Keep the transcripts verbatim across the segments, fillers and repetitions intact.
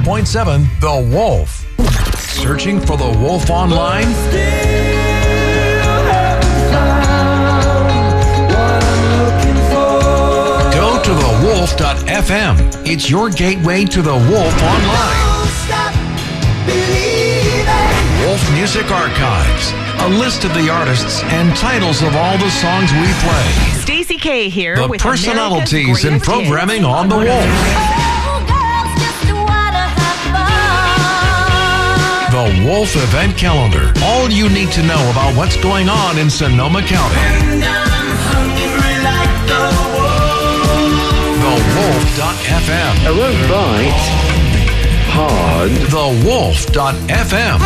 point seven The Wolf. Searching for The Wolf online? Go to the wolf dot f m. It's your gateway to The Wolf online. Wolf Music Archives. A list of the artists and titles of all the songs we play. Stacey K here The with personalities and programming on The Wolf. The Wolf Event Calendar. All you need to know about what's going on in Sonoma County. the wolf dot f m. I won't bite hard. the wolf dot f m.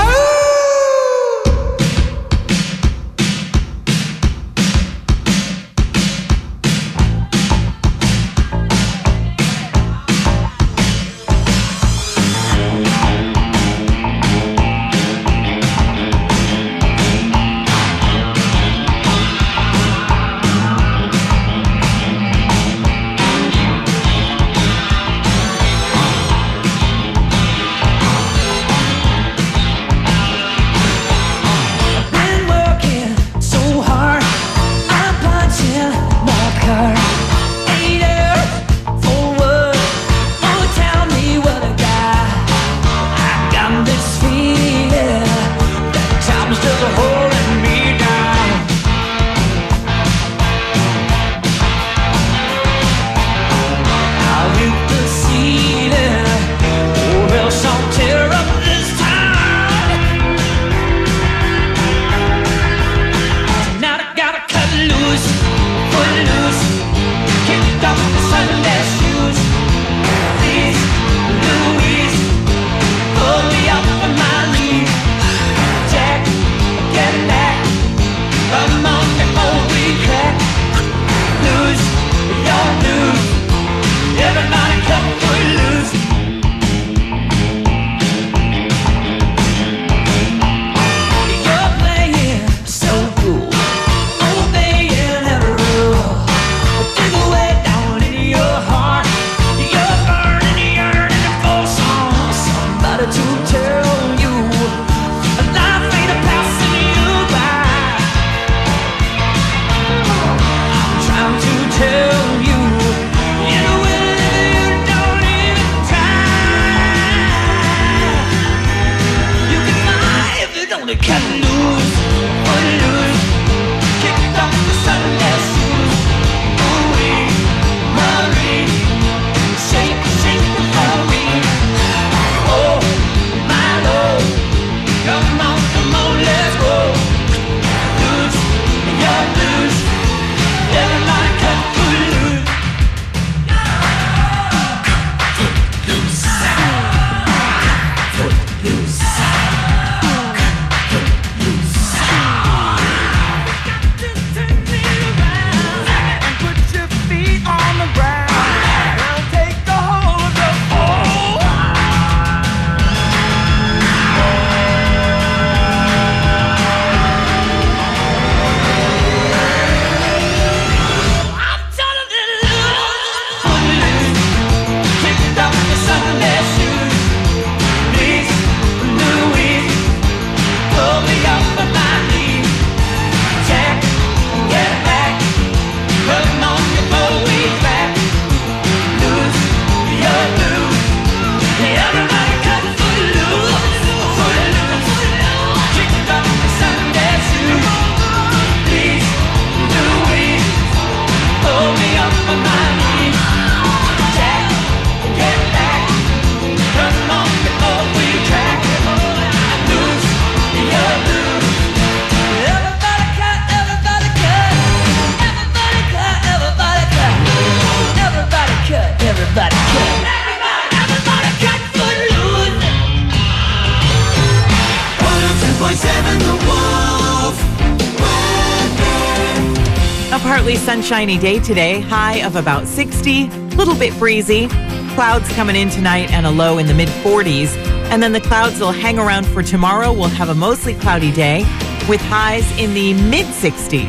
Partly sunshiny day today, high of about sixty, little bit breezy. Clouds coming in tonight and a low in the mid forties. And then the clouds will hang around for tomorrow. We'll have a mostly cloudy day with highs in the mid sixties.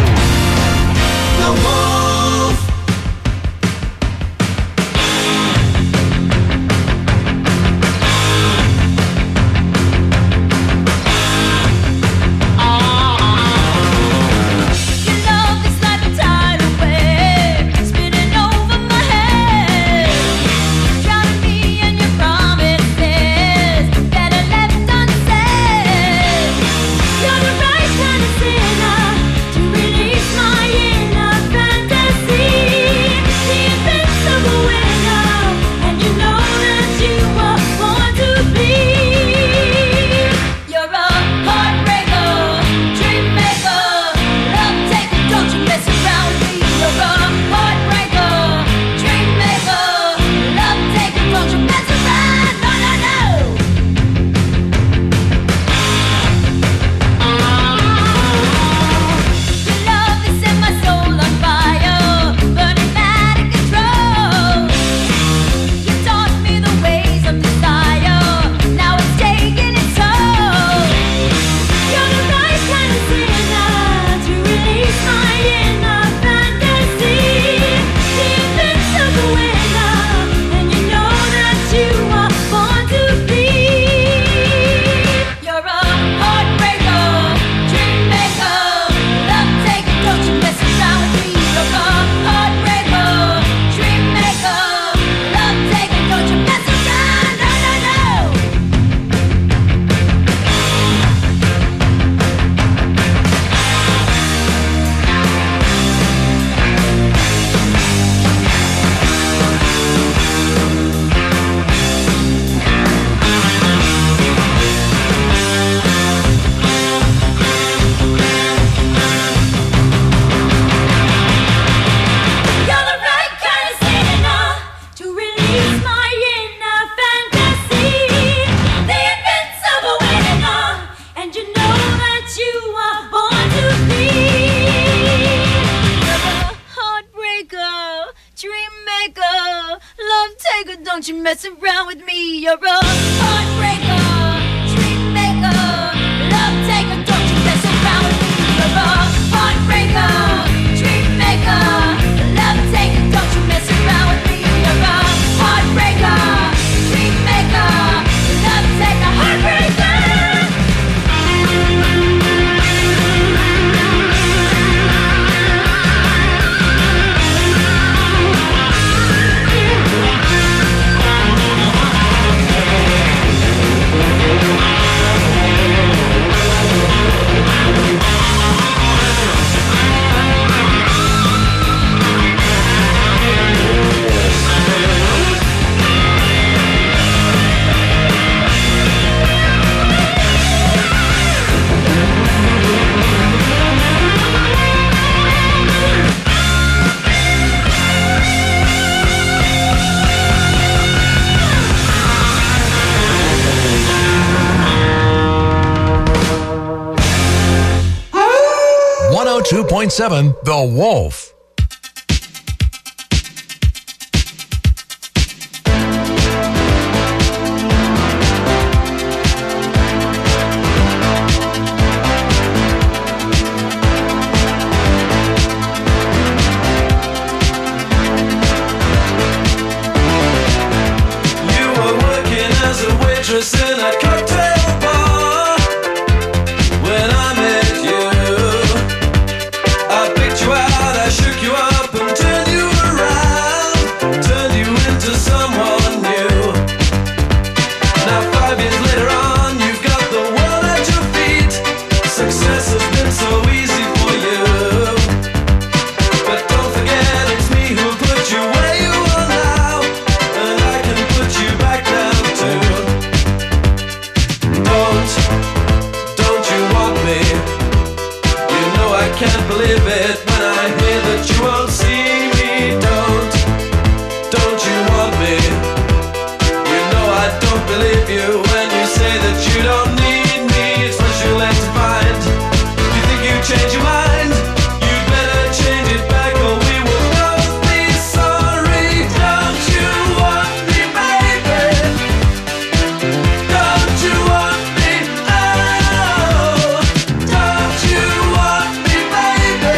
The Wolf. you mess around with me. You're a heartbreaker, dream maker, love taker. Don't you mess around with me. You're a heartbreaker, dream maker, love taker. Don't you mess around with me. You're a heartbreaker, dream maker, love taker, heartbreaker. one oh two point seven The Wolf. You were working as a waitress in a cocktail bar when I met you. I picked you out, I shook you up and turned you around, turned you into someone new. Now five years later on, you've got the world at your feet. Success has been so easy for you, but don't forget it's me who put you where you are now, and I can put you back down too. Don't, don't you want me? You know I can't believe it when I hear that you won't see me. Don't, don't you want me? You know I don't believe you when you say that you don't need me. It's what you're left to find. You think you change your mind? You'd better change it back or we will both be sorry. Don't you want me, baby? Don't you want me? Oh, don't you want me, baby?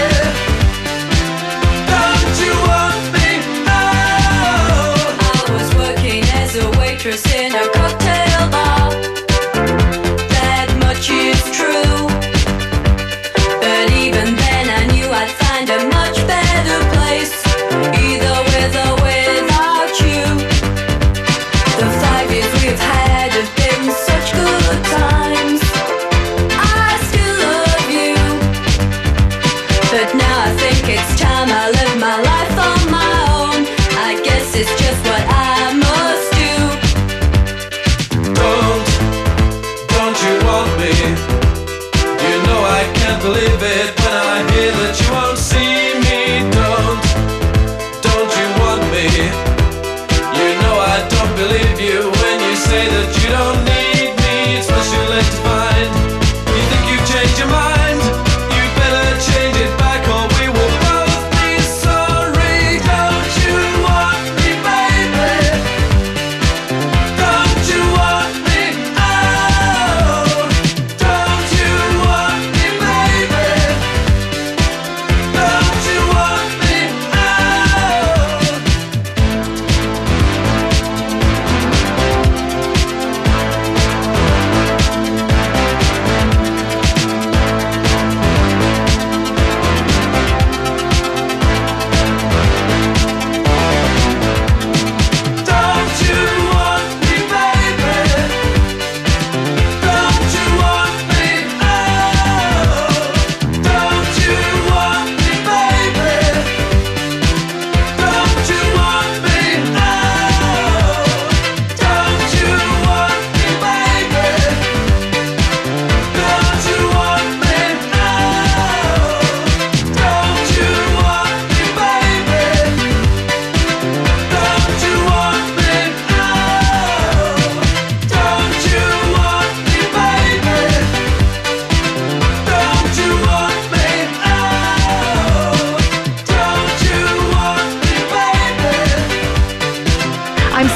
Don't you want me? Oh. I was working as a waitress in a cocktail bar. That much is true. But even then I knew I'd find a much better place, either with or without you. The five years we've had have been such good times. I still love you, but now I think it's time I live my life on my own. I guess it's just what I must do. Don't, don't you want me? You know I can't believe it when I hear that you won't see me. Don't, don't you want me? You know I don't believe you when you say that you don't need me. It's what you're left to find. You think you've changed your mind? You better change it back or we will both be sorry. Don't you want me, baby? Don't you want me? Oh, don't you want me, baby?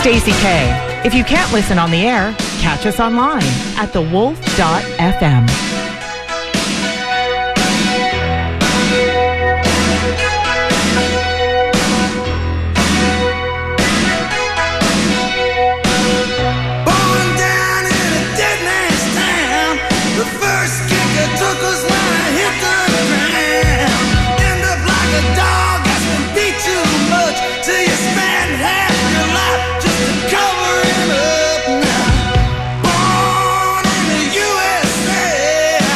Stacey K. If you can't listen on the air, catch us online at the wolf dot f m. Cover it up now. Born in the U S A.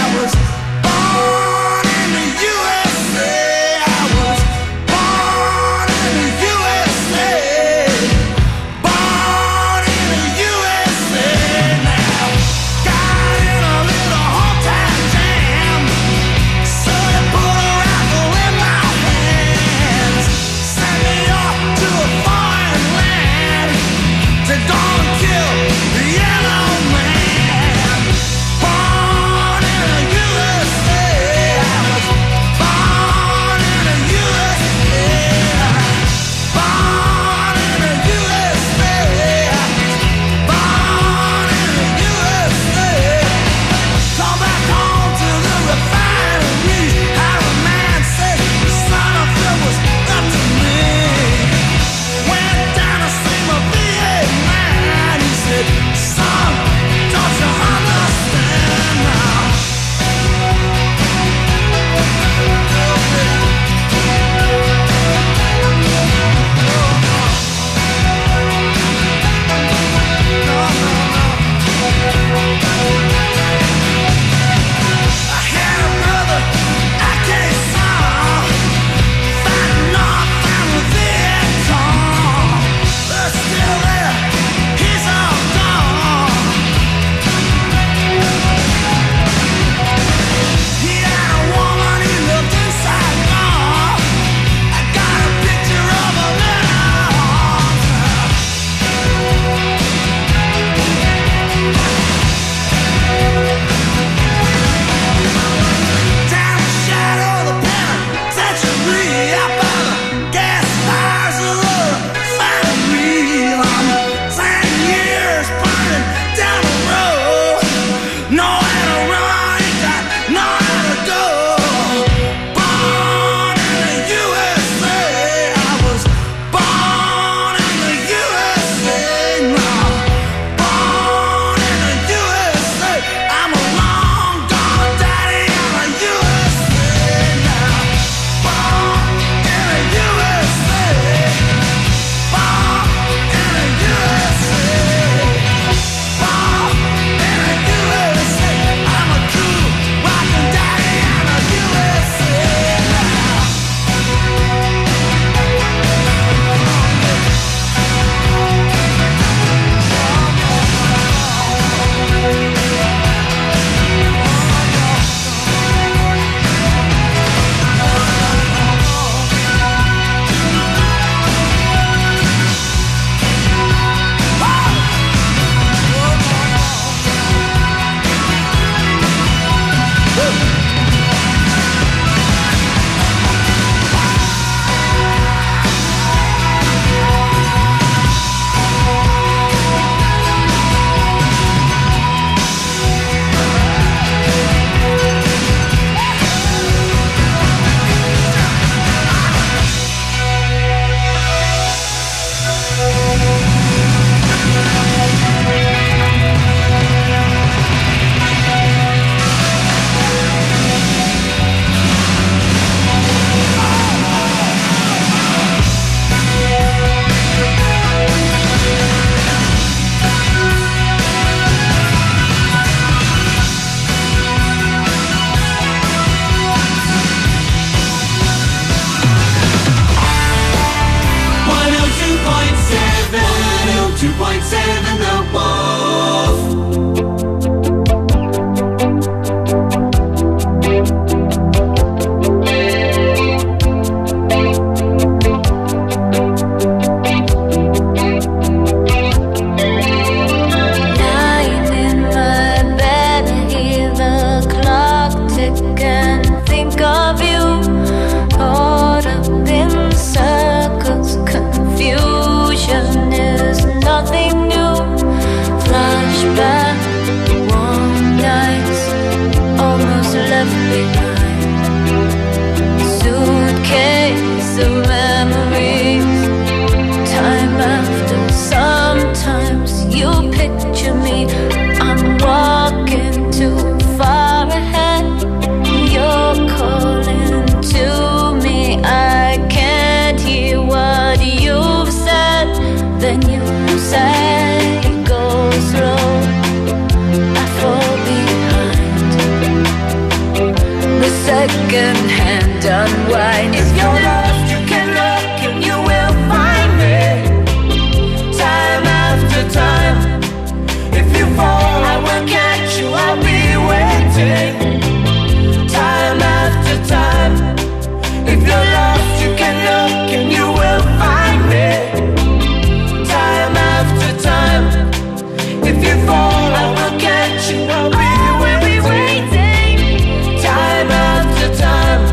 second-hand unwind. If you're lost, you can look and you will find me. Time after time. If you fall, I will catch you. I'll be waiting. Time after time. If you're lost, you can look and you will find me. Time after time. If you fall, I will catch you. I'll be waiting. Time after time.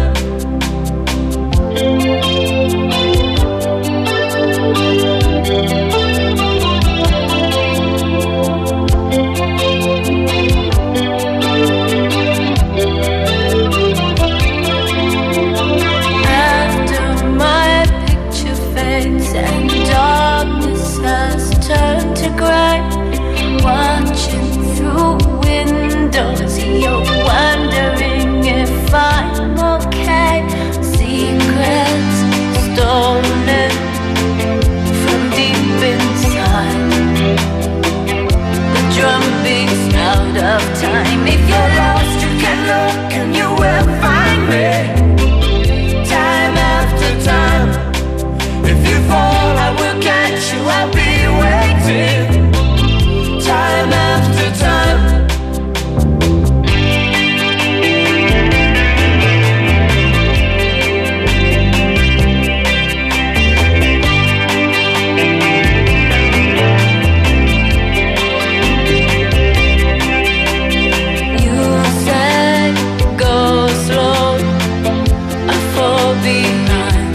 After my picture fades and darkness has turned to gray, watching through windows, you're wondering if I'm okay. Secrets stolen from deep inside. The drum beats out of time. If you're lost, you can look and you will find me. Time after time. If you fall, I will catch you. I'll be waiting. Time after time. You said go slow, I fall behind.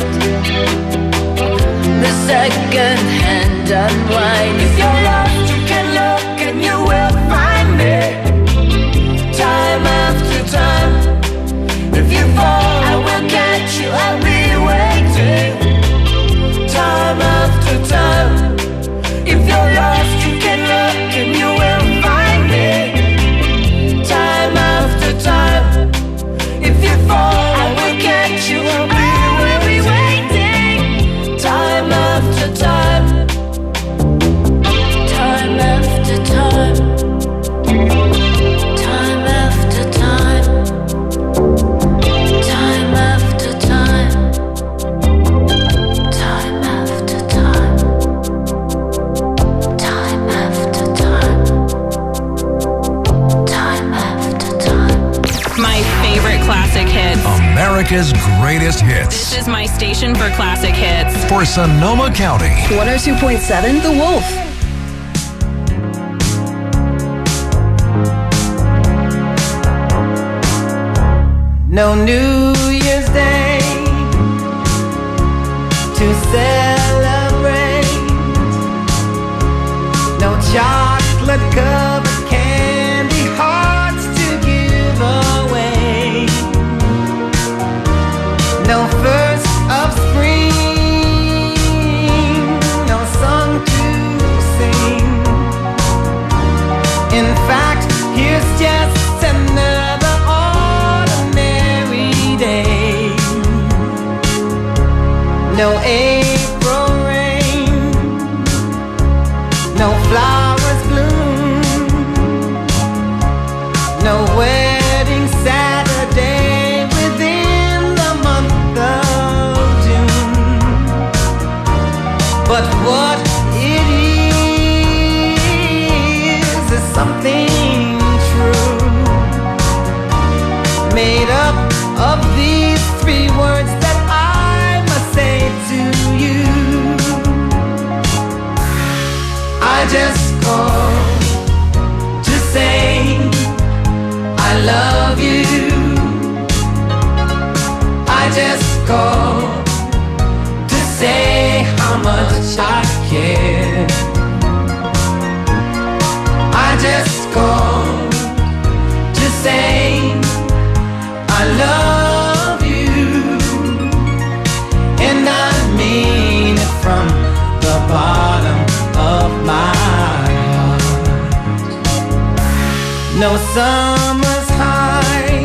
The second-hand unwind. If you're lost, you can look and you will find me. Time after time. If you fall, I will catch you. I'll be waiting. Time after time. If you're lost, you can look and you will find me. Time after time. If you fall, I will catch you. I'll be waiting. Time after time. Time after time. Time after time. Time after time. Time after time. Time after time. Time after time. My favorite classic hits. America's greatest hits This is my station for classic hits. for Sonoma County. one oh two point seven The Wolf. No New Year's Day to celebrate. No chocolate covered candy hearts to give away. No first of spring, no song to sing. In fact, here's just another ordinary day. No April rain, no flowers bloom, no wedding Saturday within the month of June. But what it is is something true, made up of these three words that I must say to you. I just called to say I love you. I just called to say how much I care. I just called to say I love you, and I mean it from the bottom of my heart. No summer's high,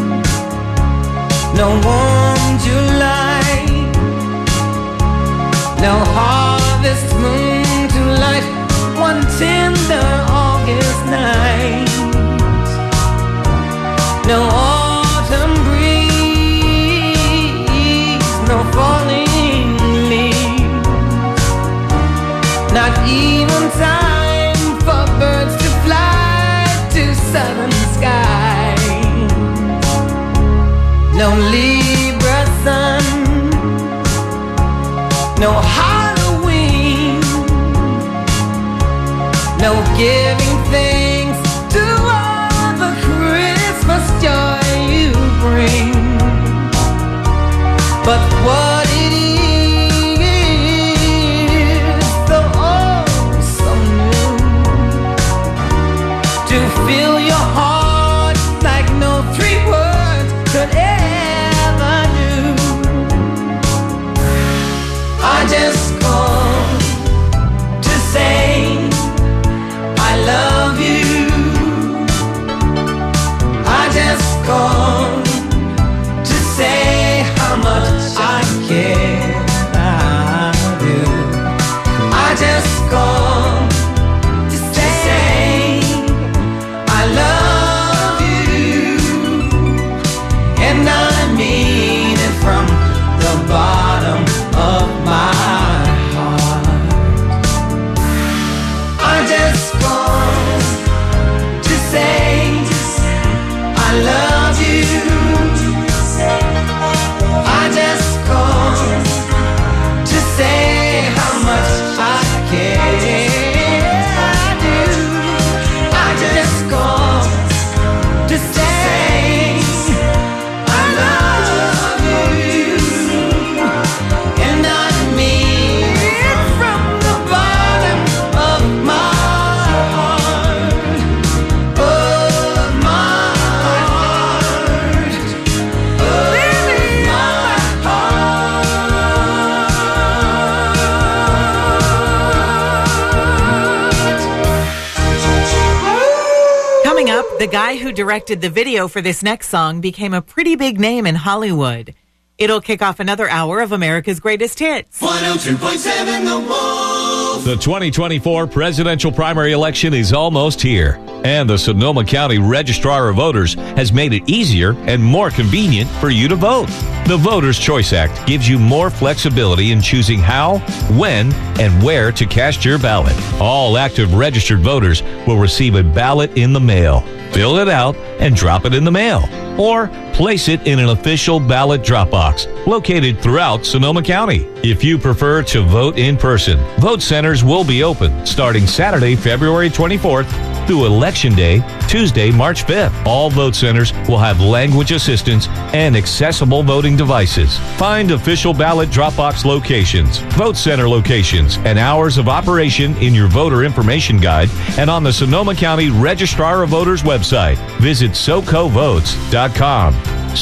no warm July, no harvest moon to light one tender August night. No autumn breeze sky. No Libra sun, no Halloween, no giving thanks to all the Christmas joy you bring. But what it is, so oh, so new, to fill your heart like no three words could ever do. I just called to say I love you. I just called to say how much I care. I do. I just called to say I love you, and I mean it from the bottom of my heart. I just called to say I love you. I just called to say how much I care. I do. I just called to say I love you, and I mean it from the bottom of my heart, of my heart, of Coming up, the guy who directed the video for this next song became a pretty big name in Hollywood. It'll kick off another hour of America's Greatest Hits. one oh two point seven The Wolf. The twenty twenty-four presidential primary election is almost here, and the Sonoma County Registrar of Voters has made it easier and more convenient for you to vote. The Voters' Choice Act gives you more flexibility in choosing how, when, and where to cast your ballot. All active registered voters will receive a ballot in the mail. Fill it out and drop it in the mail, or place it in an official ballot drop box located throughout Sonoma County. If you prefer to vote in person, vote centers will be open starting Saturday, February twenty-fourth through Election Day, Tuesday, March fifth. All vote centers will have language assistance and accessible voting devices. Find official ballot drop box locations, vote center locations, and hours of operation in your voter information guide and on the Sonoma County Registrar of Voters website. Visit soco votes dot com.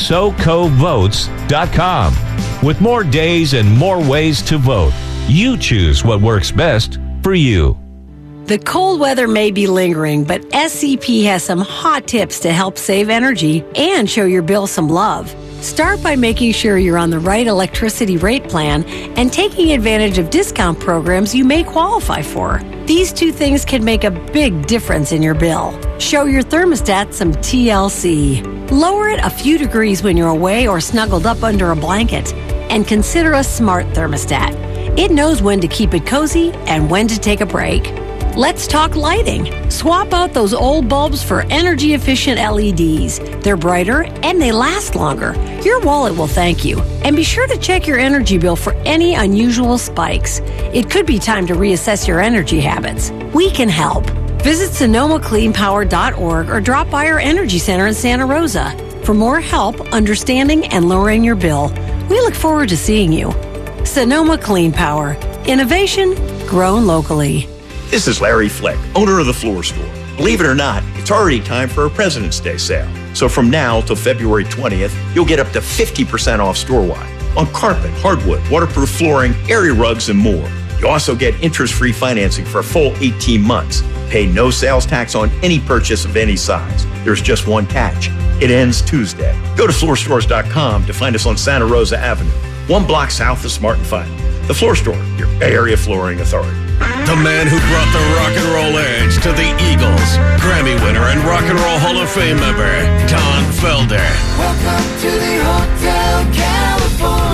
soco votes dot com. With more days and more ways to vote, you choose what works best for you. The cold weather may be lingering, but S C P has some hot tips to help save energy and show your bill some love. Start by making sure you're on the right electricity rate plan and taking advantage of discount programs you may qualify for. These two things can make a big difference in your bill. Show your thermostat some T L C. Lower it a few degrees when you're away or snuggled up under a blanket. And consider a smart thermostat. It knows when to keep it cozy and when to take a break. Let's talk lighting. Swap out those old bulbs for energy-efficient L E Ds. They're brighter and they last longer. Your wallet will thank you. And be sure to check your energy bill for any unusual spikes. It could be time to reassess your energy habits. We can help. Visit Sonoma Clean Power dot org or drop by our Energy Center in Santa Rosa. For more help understanding and lowering your bill, we look forward to seeing you. Sonoma Clean Power. Innovation grown locally. This is Larry Fleck, owner of The Floor Store. Believe it or not, it's already time for a President's Day sale. So from now till February twentieth, you'll get up to fifty percent off store-wide on carpet, hardwood, waterproof flooring, area rugs, and more. You also get interest-free financing for a full eighteen months. Pay no sales tax on any purchase of any size. There's just one catch. It ends Tuesday. Go to floor stores dot com to find us on Santa Rosa Avenue, one block south of Smart and Final. The Floor Store, your Bay Area flooring authority. The man who brought the rock and roll edge to the Eagles, Grammy winner and Rock and Roll Hall of Fame member, Don Felder. Welcome to the Hotel California. Performing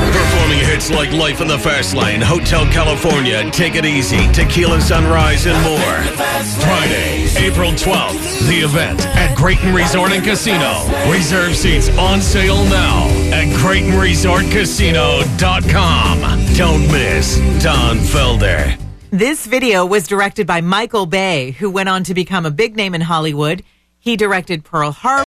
performing hits like Life in the Fast Lane, Hotel California, Take It Easy, Tequila Sunrise, and more. Friday, April twelfth, the event at Creighton Resort and Casino. Reserve seats on sale now at Creighton Resort Casino dot com. Don't miss Don Felder. This video was directed by Michael Bay, who went on to become a big name in Hollywood. He directed Pearl Harbor.